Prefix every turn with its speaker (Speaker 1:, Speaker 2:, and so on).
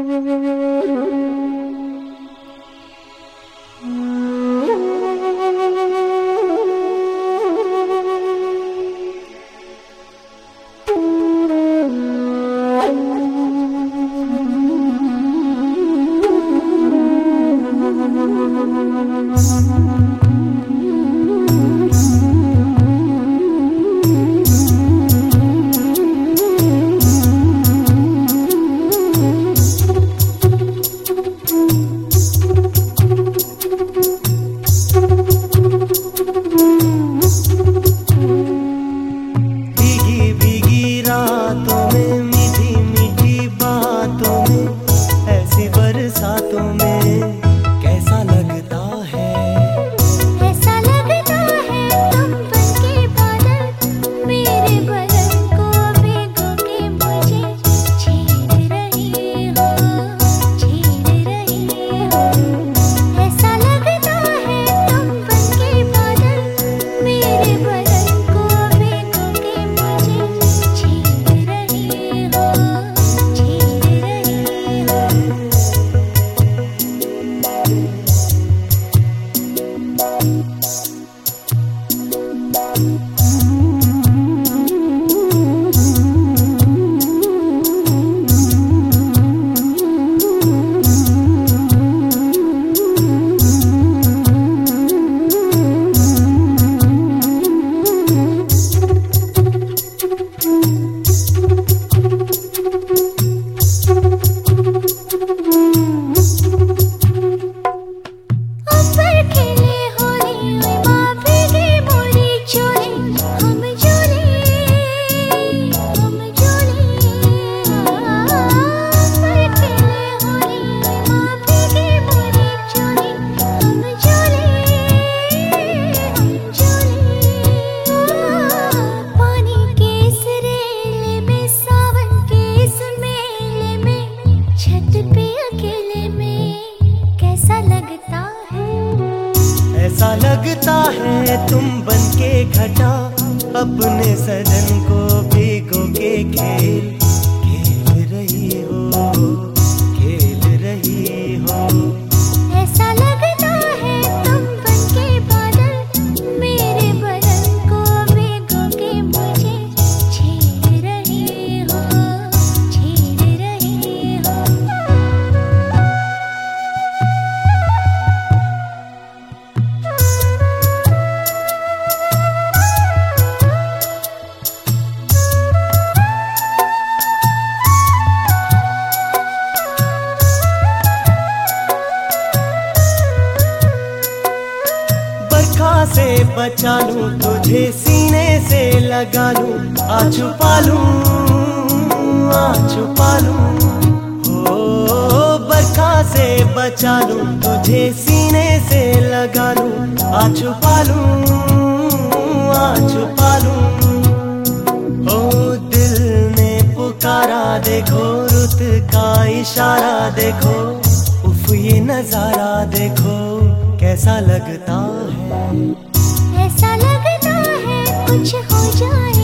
Speaker 1: ऐसा लगता है तुम बनके घटा अपने सजन को भिगो के खेल रही हो, खेल रही हो।
Speaker 2: ऐसा लगता है तुम बनके बादल मेरे बदन को भिगो के मुझे छेड़ रही हो, छेड़ रही हो।
Speaker 1: से बचा लूं तुझे सीने से लगा लूं, आ छुपा लूं, आ छुपा लूं। हो बरखा से बचा लूं तुझे सीने से लगा लूं, आ छुपा लूं, आ छुपा लूं। ओ दिल ने पुकारा देखो, रुत का इशारा देखो, उफ ये नजारा देखो कैसा लगता है।
Speaker 2: ऐसा लगता है कुछ हो जाए